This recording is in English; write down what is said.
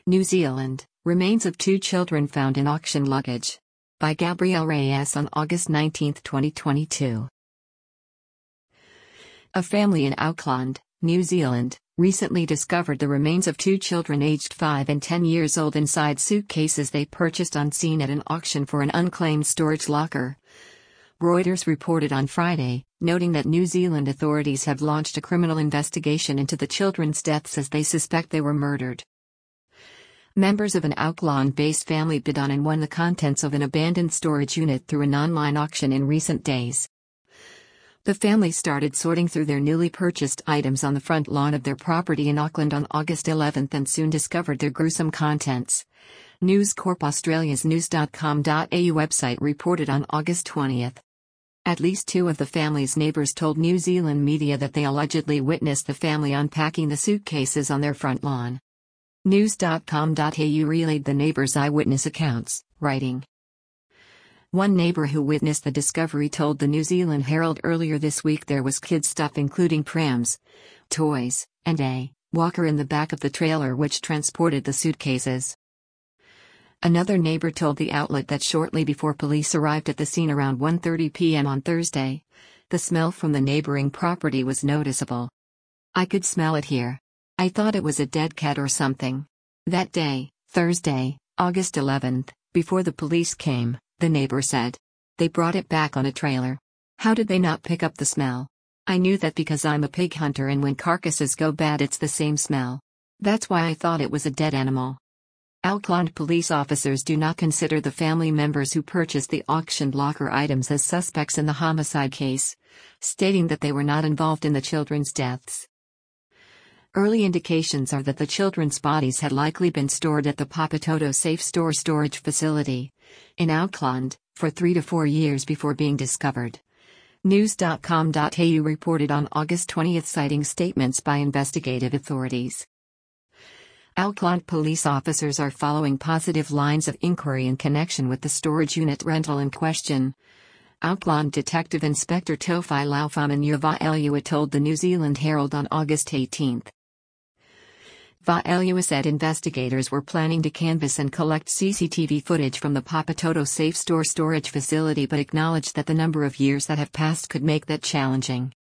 New Zealand, remains of two children found in auction luggage. By Gabrielle Reyes on August 19, 2022. A family in Auckland, New Zealand, recently discovered the remains of two children aged 5 and 10 years old inside suitcases they purchased on scene at an auction for an unclaimed storage locker. Reuters reported on Friday, noting that New Zealand authorities have launched a criminal investigation into the children's deaths as they suspect they were murdered. Members of an Auckland-based family bid on and won the contents of an abandoned storage unit through an online auction in recent days. The family started sorting through their newly purchased items on the front lawn of their property in Auckland on August 11 and soon discovered their gruesome contents. News Corp Australia's news.com.au website reported on August 20. At least two of the family's neighbours told New Zealand media that they allegedly witnessed the family unpacking the suitcases on their front lawn. News.com.au relayed the neighbors' eyewitness accounts, writing. One neighbor who witnessed the discovery told the New Zealand Herald earlier this week there was kid stuff including prams, toys, and a walker in the back of the trailer which transported the suitcases. Another neighbor told the outlet that shortly before police arrived at the scene around 1:30 p.m. on Thursday, the smell from the neighboring property was noticeable. "I could smell it here. I thought it was a dead cat or something." That day, Thursday, August 11, before the police came, the neighbor said. "They brought it back on a trailer. How did they not pick up the smell? I knew that because I'm a pig hunter and when carcasses go bad it's the same smell. That's why I thought it was a dead animal." Auckland police officers do not consider the family members who purchased the auctioned locker items as suspects in the homicide case, stating that they were not involved in the children's deaths. Early indications are that the children's bodies had likely been stored at the Papatoto Safe Store storage facility in Auckland for 3 to 4 years before being discovered. News.com.au reported on August 20, citing statements by investigative authorities. Auckland police officers are following positive lines of inquiry in connection with the storage unit rental in question. Auckland Detective Inspector Tofi Laufaman Vaelua told the New Zealand Herald on August 18. Vaelua said investigators were planning to canvass and collect CCTV footage from the Papatoto Safe Store storage facility but acknowledged that the number of years that have passed could make that challenging.